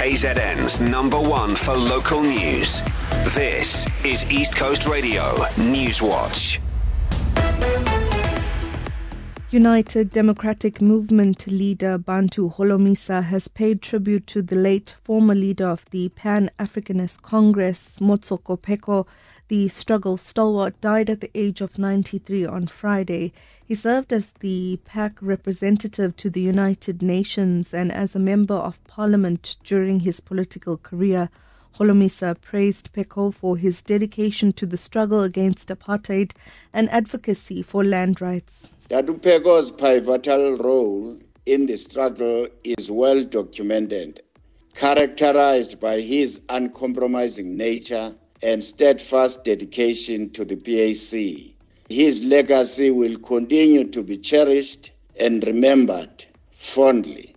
KZN's #1 for local news. This is East Coast Radio News Watch. United Democratic Movement leader Bantu Holomisa has paid tribute to the late former leader of the Pan-Africanist Congress, Motsoko Pheko. The struggle stalwart died at the age of 93 on Friday. He served as the PAC representative to the United Nations and as a member of parliament during his political career. Holomisa praised Pheko for his dedication to the struggle against apartheid and advocacy for land rights. Dadu Pheko's pivotal role in the struggle is well documented, characterized by his uncompromising nature and steadfast dedication to the PAC. His legacy will continue to be cherished and remembered fondly.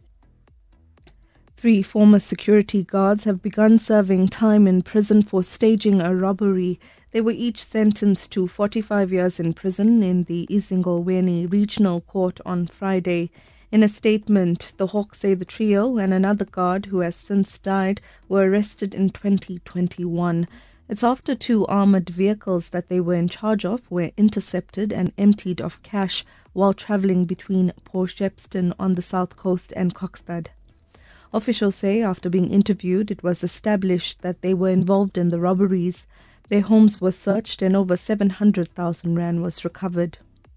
3 former security guards have begun serving time in prison for staging a robbery. They were each sentenced to 45 years in prison in the Isingolweni Regional Court on Friday. In a statement, the Hawks say the trio and another guard who has since died were arrested in 2021. It's after 2 armoured vehicles that they were in charge of were intercepted and emptied of cash while travelling between Port Shepstone on the south coast and Kokstad. Officials say after being interviewed, it was established that they were involved in the robberies. Their homes were searched and over 700,000 rand was recovered.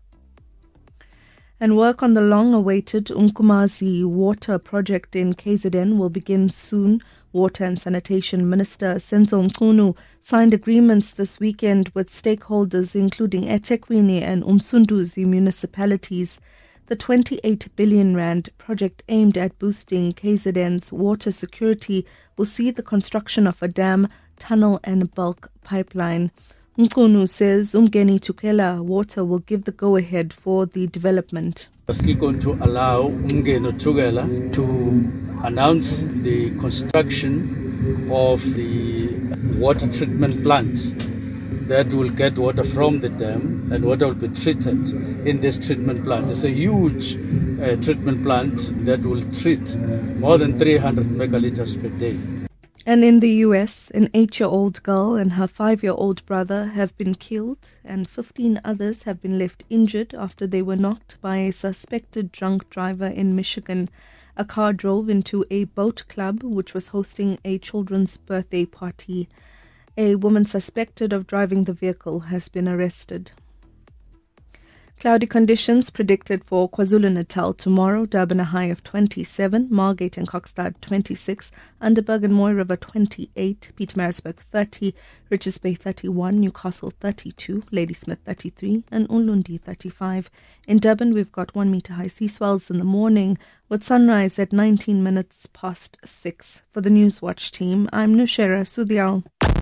And work on the long-awaited Umkumazi water project in KZN will begin soon. Water and Sanitation Minister Senzo Mchunu signed agreements this weekend with stakeholders including eThekwini and Umsunduzi municipalities. The 28 billion rand project aimed at boosting KZN's water security will see the construction of a dam, tunnel and bulk pipeline. Mchunu says Umgeni Tukela Water will give the go-ahead for the development. We're still going to allow Umgeni Tukela to announce the construction of the water treatment plant that will get water from the dam and water will be treated in this treatment plant. It's a huge treatment plant that will treat more than 300 megalitres per day. And in the US, an 8-year-old girl and her 5-year-old brother have been killed and 15 others have been left injured after they were knocked by a suspected drunk driver in Michigan. A car drove into a boat club which was hosting a children's birthday party. A woman suspected of driving the vehicle has been arrested. Cloudy conditions predicted for KwaZulu-Natal tomorrow. Durban a high of 27, Margate and Kokstad 26, Underberg and Moy River 28, Pietermaritzburg 30, Richards Bay 31, Newcastle 32, Ladysmith 33 and Ulundi 35. In Durban we've got 1 meter high sea swells in the morning with sunrise at 19 minutes past 6. For the Newswatch team, I'm Nushera Sudial.